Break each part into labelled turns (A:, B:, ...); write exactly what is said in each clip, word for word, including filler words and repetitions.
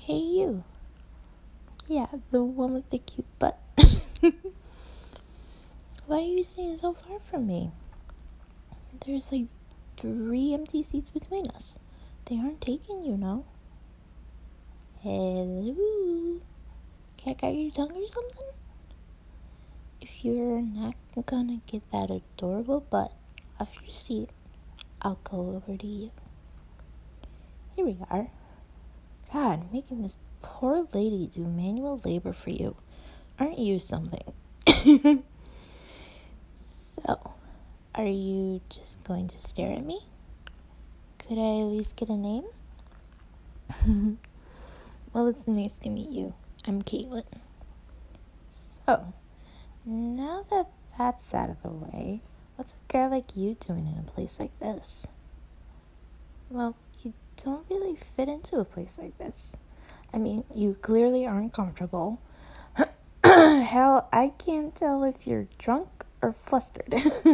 A: Hey, you. Yeah, the one with the cute butt. Why are you sitting so far from me? There's like three empty seats between us. They aren't taking you, no? Hello? Cat got your tongue or something? If you're not gonna get that adorable butt off your seat, I'll go over to you. Here we are. God, making this poor lady do manual labor for you. Aren't you something? So, are you just going to stare at me? Could I at least get a name? Well, it's nice to meet you. I'm Caitlin. So, now that that's out of the way, what's a guy like you doing in a place like this? Well, you don't really fit into a place like this. I mean, you clearly aren't comfortable. Hell, I can't tell if you're drunk or flustered.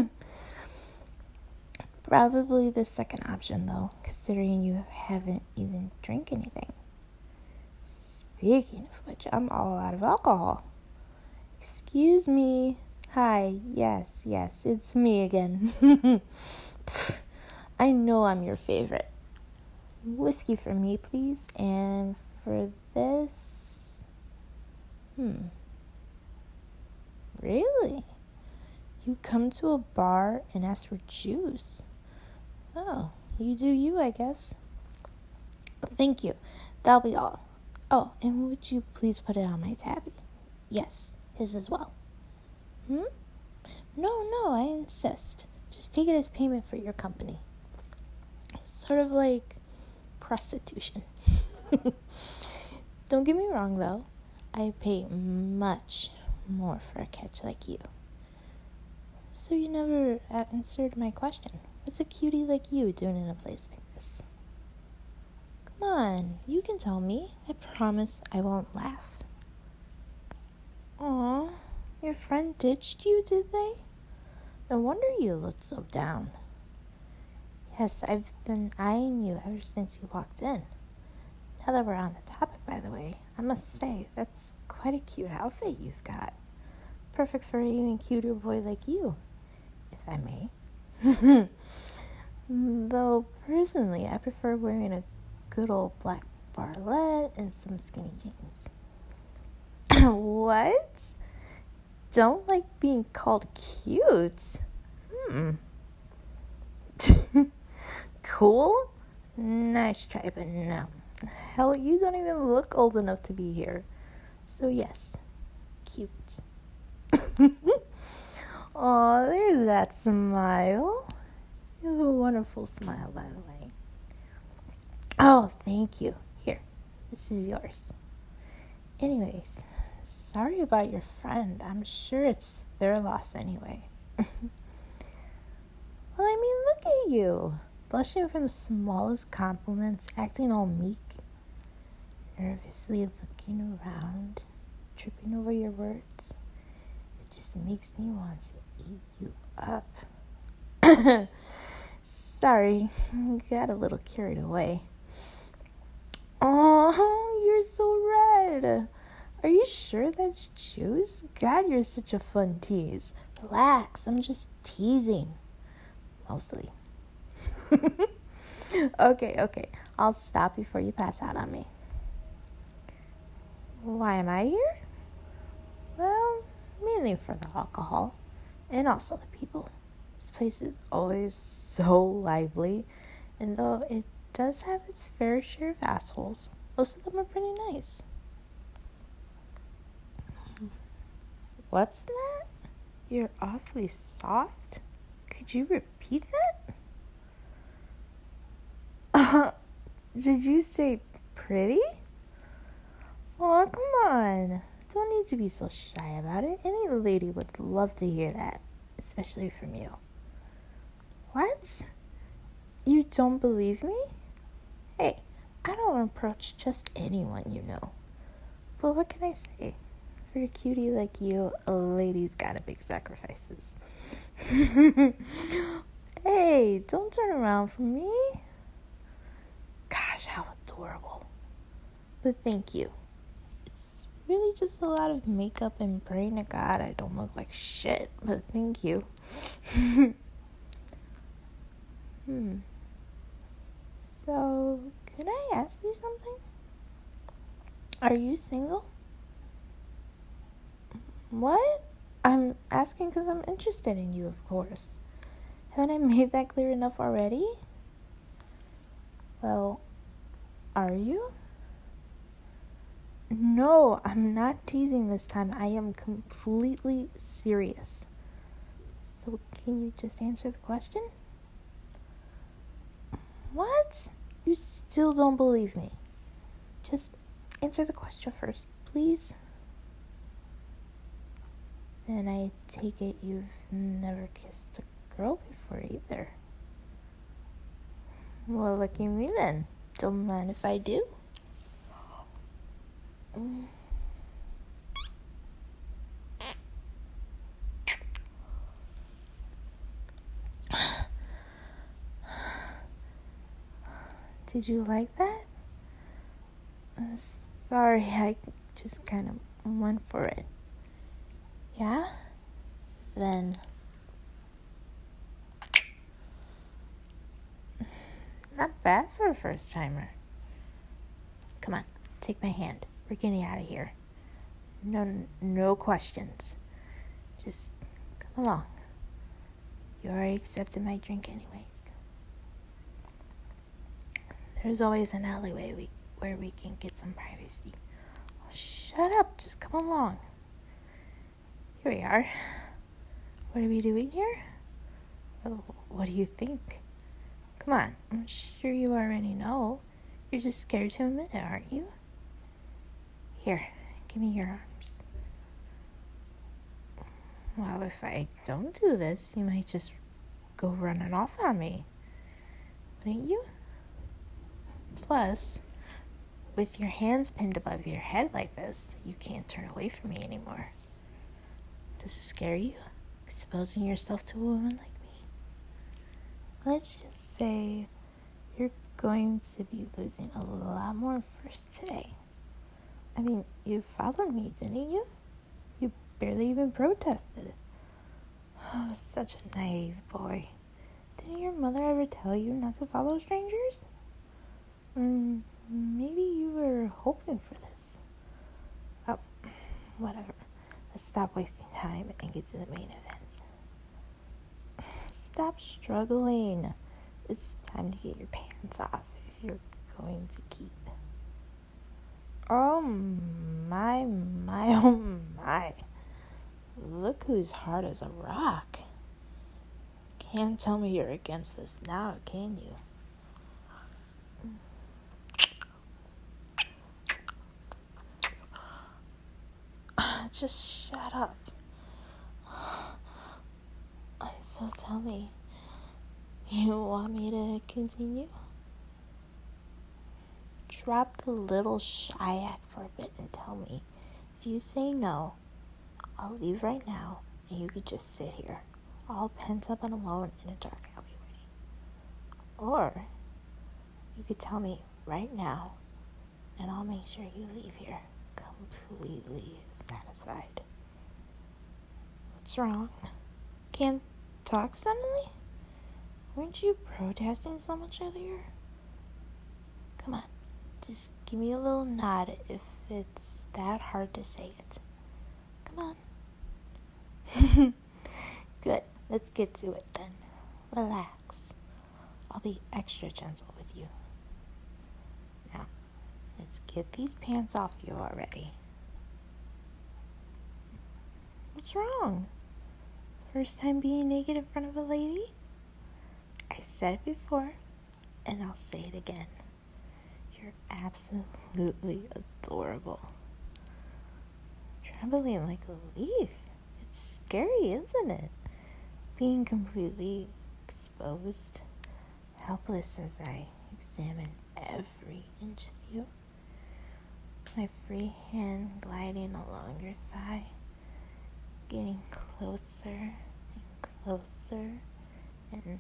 A: Probably the second option, though, considering you haven't even drank anything. Speaking of which, I'm all out of alcohol. Excuse me. Hi, yes, yes, it's me again. I know I'm your favorite. Whiskey for me, please. And for this... Hmm. Really? You come to a bar and ask for juice? Oh, you do you, I guess. Thank you. That'll be all. Oh, and would you please put it on my tabby? Yes, his as well. Hmm? No, no, I insist. Just take it as payment for your company. Sort of like prostitution. Don't get me wrong, though. I pay much more for a catch like you. So you never answered my question. What's a cutie like you doing in a place like this? Come on, you can tell me. I promise I won't laugh. Aw, your friend ditched you, did they? No wonder you looked so down. Yes, I've been eyeing you ever since you walked in. Now that we're on the topic, by the way, I must say, that's quite a cute outfit you've got. Perfect for an even cuter boy like you, if I may. Though, personally, I prefer wearing a good old black bralette and some skinny jeans. What? Don't like being called cute? Hmm. Cool? Nice try, but no. Hell, you don't even look old enough to be here. So yes, cute. Aw, there's that smile. You have a wonderful smile, by the way. Oh, thank you. Here, this is yours. Anyways, sorry about your friend. I'm sure it's their loss anyway. Well, I mean, look at you. Blushing from the smallest compliments, acting all meek, nervously looking around, tripping over your words. It just makes me want to eat you up. Sorry, got a little carried away. Oh, you're so red. Are you sure that's juice? God, you're such a fun tease. Relax, I'm just teasing. Mostly. okay, okay. I'll stop before you pass out on me. Why am I here? Well, mainly for the alcohol and also the people. This place is always so lively, and though it does have its fair share of assholes, most of them are pretty nice. What's that? You're awfully soft. Could you repeat that? Uh, did you say pretty? Oh, come on. Don't need to be so shy about it. Any lady would love to hear that, especially from you. What? You don't believe me? Hey, I don't approach just anyone you know. But what can I say? For a cutie like you, a lady's gotta make sacrifices. Hey, don't turn around from me. Gosh, how adorable. but thank you. It's really just a lot of makeup and praying to God I don't look like shit, but thank you. hmm. So, could I ask you something? Are you single? What? I'm asking because I'm interested in you, of course. Haven't I made that clear enough already? Well, are you? No, I'm not teasing this time. I am completely serious. So, can you just answer the question? What? You still don't believe me? Just answer the question first, please. Then I take it you've never kissed a girl before either. Well, lucky me then. Don't mind if I do. Mm. Did you like that? Uh, sorry, I just kind of went for it. Yeah? Then... not bad for a first-timer. Come on, take my hand. We're getting out of here. No, no questions. Just come along. You already accepted my drink anyways. There's always an alleyway we, where we can get some privacy. Oh, shut up, just come along. Here we are. What are we doing here? Well, what do you think? Come on, I'm sure you already know. You're just scared to admit it, aren't you? Here, give me your arms. Well, if I don't do this, you might just go running off on me. Wouldn't you? Plus, with your hands pinned above your head like this, you can't turn away from me anymore. Does it scare you? Exposing yourself to a woman like me? Let's just say you're going to be losing a lot more firsts today. I mean, you followed me, didn't you? You barely even protested. Oh, such a naive boy. Didn't your mother ever tell you not to follow strangers? Or maybe you were hoping for this. Oh, whatever. Let's stop wasting time and get to the main event. Stop struggling. It's time to get your pants off if you're going to keep. Oh my, my, oh my. Look who's hard as a rock. Can't tell me you're against this now, can you? Just shut up. So tell me, you want me to continue? Drop the little shy act for a bit and tell me. If you say no, I'll leave right now and you could just sit here, all pent up and alone in a dark alleyway. Or you could tell me right now and I'll make sure you leave here completely satisfied. What's wrong? Can't talk suddenly? Weren't you protesting so much earlier? Come on, just give me a little nod if it's that hard to say it. Come on. Good, let's get to it then. Relax. I'll be extra gentle with you. Now, let's get these pants off you already. What's wrong? First time being naked in front of a lady? I said it before, and I'll say it again. You're absolutely adorable. Trembling like a leaf. It's scary, isn't it? Being completely exposed, helpless as I examine every inch of you. My free hand gliding along your thigh, getting closer and closer, and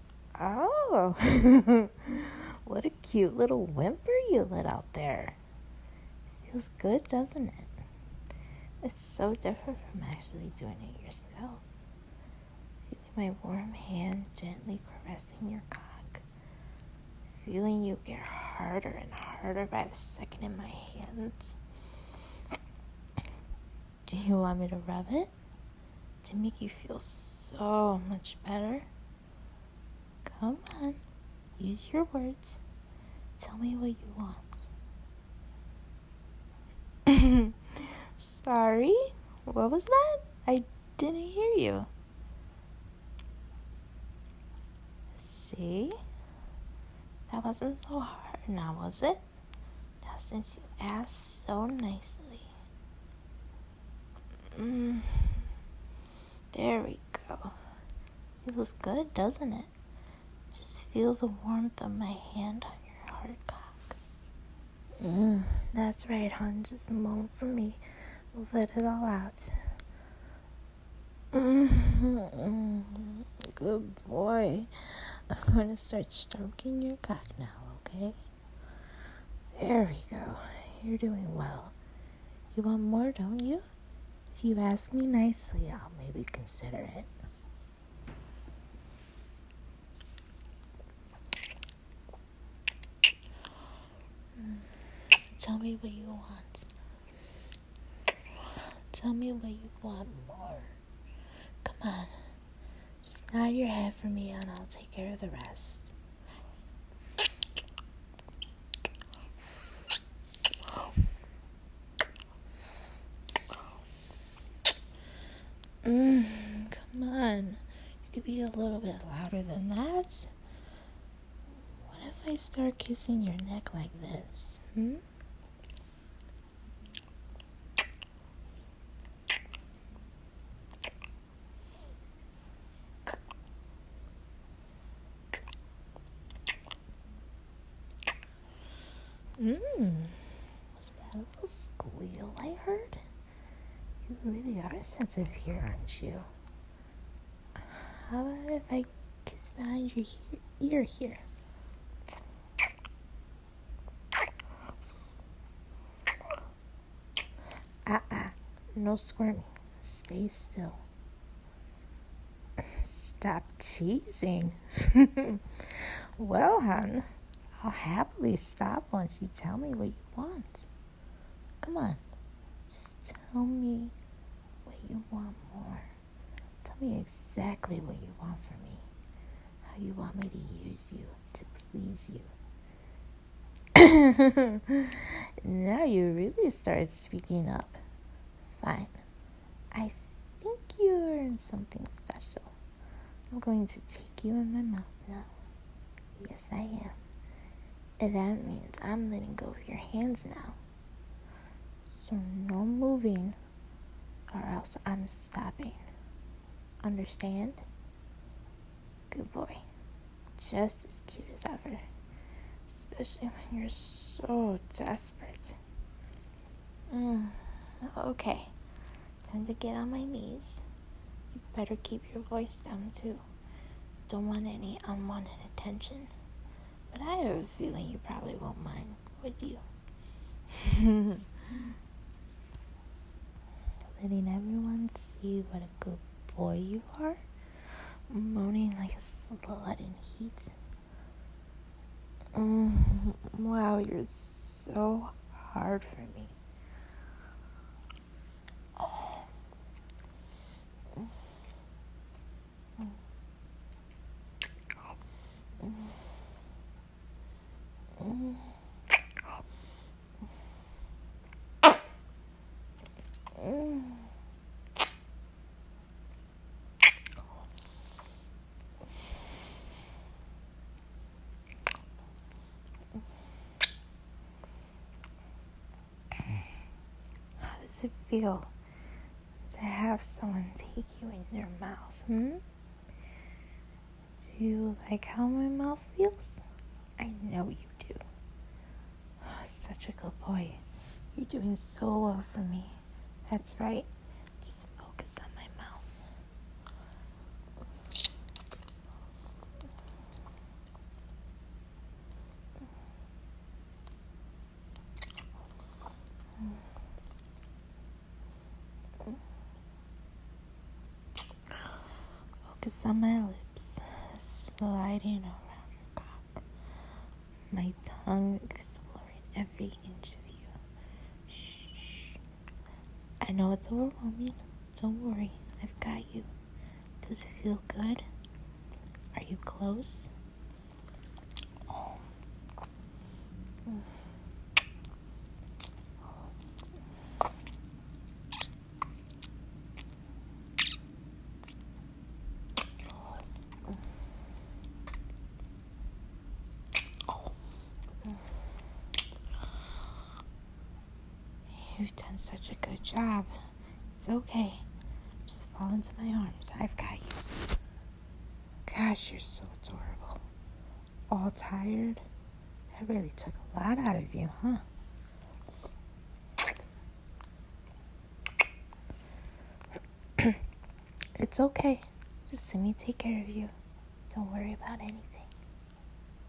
A: oh, what a cute little whimper you let out there. Feels good, doesn't it? It's so different from actually doing it yourself. Feeling my warm hand gently caressing your cock. Feeling you get harder and harder by the second in my hands. Do you want me to rub it? To make you feel so much better? Come on, use your words. Tell me what you want. Sorry? What was that? I didn't hear you. See? That wasn't so hard now, was it? Now since you asked so nicely. Mm. There we go. Feels good, doesn't it? Just feel the warmth of my hand on your hard cock. Mm. That's right, hon. Just moan for me. Let it all out. Mm-hmm. Good boy. I'm going to start stroking your cock now, okay? There we go. You're doing well. You want more, don't you? If you ask me nicely, I'll maybe consider it. Tell me what you want. Tell me what you want more. Come on. Just nod your head for me and I'll take care of the rest. Mm, come on. You could be a little bit louder than that. What if I start kissing your neck like this? Hmm? Mmm. Was that a little squeal I heard? You really are sensitive here, aren't you? How about if I kiss behind your he- ear here? Ah-ah. No squirming. Stay still. Stop teasing. Well, hon, I'll happily stop once you tell me what you want. Come on, just tell me what you want more. Tell me exactly what you want from me. How you want me to use you to please you. Now you really started speaking up. Fine. I think you're in something special. I'm going to take you in my mouth now. Yes, I am. And that means I'm letting go of your hands now. So no moving, or else I'm stopping. Understand? Good boy. Just as cute as ever. Especially when you're so desperate. Mm. Okay. Time to get on my knees. You better keep your voice down too. Don't want any unwanted attention. But I have a feeling you probably won't mind, would you? Letting everyone see what a good boy you are. Moaning like a slut in heat. Mm, wow, you're so hard for me. Oh. Mm. Mm. Mm. Mm. How does it feel to have someone take you in their mouth, hmm? Do you like how my mouth feels? I know you do. Oh, such a good boy. You're doing so well for me. That's right. Just focus on my mouth. Focus on my lips, sliding around your cock. My tongue exploring every inch of you. Shh. I know it's overwhelming. Don't worry, I've got you. Does it feel good? Are you close? Oh. Mm. You've done such a good job. It's okay. Just fall into my arms. I've got you. Gosh, you're so adorable. All tired? That really took a lot out of you, huh? It's okay. Just let me take care of you. Don't worry about anything.